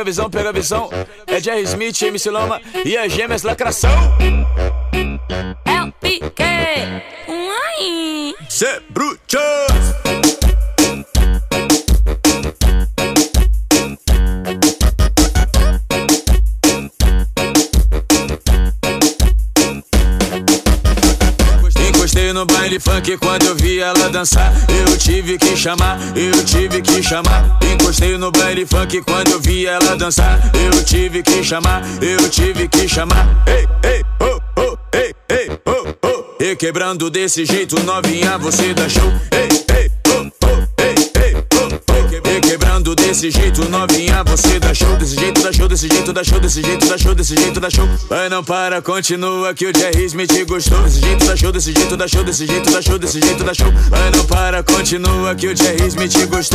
pega a visão. É Jerry Smith, MC Loma e as gêmeas lacração. É o pique, aí. Cê bruto. Encostei no baile funk quando eu vi ela dançar. Eu tive que chamar. Encostei no baile funk quando eu vi ela dançar. Eu tive que chamar. Ei, ei, oh, oh, ei, ei, oh, oh. E quebrando desse jeito, novinha, você dá show. Ei, ei, oh, oh, ei, ei, oh, oh. E quebrando desse jeito, novinha, você dá show. Desse jeito dá show, desse jeito dá show, desse jeito dá show, desse jeito dá show. Vai, não para, continua que o Jerry Smith gostou. Desse jeito dá show, desse jeito dá show, desse jeito dá show, desse jeito dá show. Vai, não para, continua que o Jerry Smith gostou.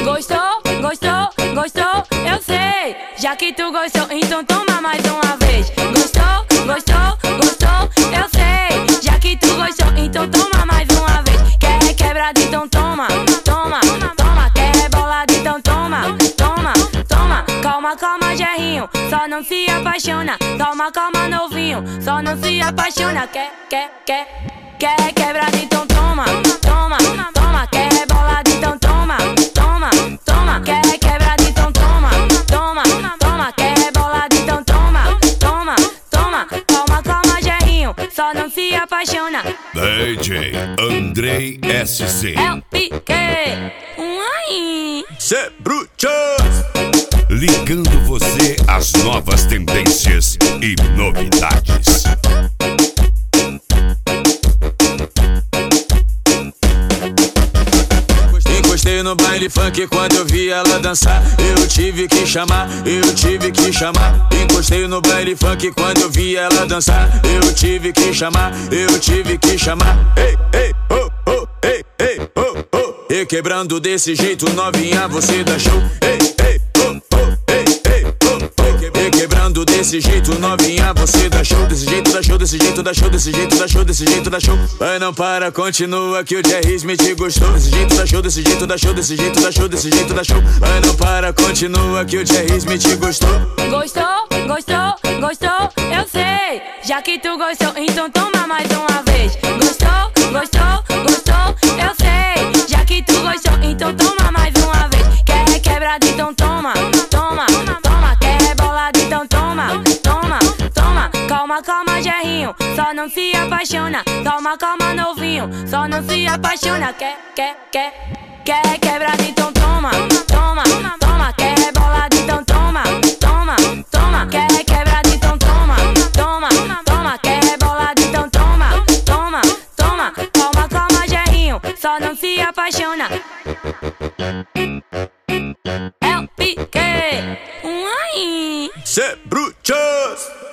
Gostou, eu sei. Já que tu gostou, então toma mais uma vez. Gostou, eu sei. Já que tu gostou, então toma mais uma vez. Quer quebrado, então toma. Quer bolado, então toma. Calma, Jerrinho, só não se apaixona. Calma, novinho, só não se apaixona. Quer quebrado, então toma. Quer bolado, então toma. Quer quebrado, então toma. Quer bolado, então toma. Calma, Jerrinho, só não se apaixona. DJ Andrei SC. É o pique, aí. Cê bruto. Ligando você às novas tendências e novidades. Encostei no baile funk quando eu vi ela dançar. Eu tive que chamar. Encostei no baile funk quando eu vi ela dançar. Eu tive que chamar. Ei, ei, oh, oh, ei, ei, oh, oh. E quebrando desse jeito, novinha, você dá show. Ei, ei, oh, oh, ei, ei, oh, oh. E quebrando desse jeito, novinha, você dá show. Desse jeito dá show, desse jeito dá show, desse jeito dá show, desse jeito dá show. Vai, não para, continua que o Jerry Smith gostou. Desse jeito dá show, desse jeito dá show, desse jeito dá show, desse jeito dá show. Vai, não para, continua que o Jerry Smith gostou. Gostou, eu sei. Já que tu gostou, então toma mais uma vez. Gostou, eu sei. Já que tu gostou, então toma mais uma vez. Quer quebrado, então toma. Quer bolado, então toma. Calma, Jerrinho, só não se apaixona. Calma, novinho, só não se apaixona. Quer quebrado, então toma. Quer bolado, então toma. Quer quebrado, então toma. Quer bolado, então toma. Calma, Jerrinho, só não se apaixona. É o pique, aí. Cê bruto.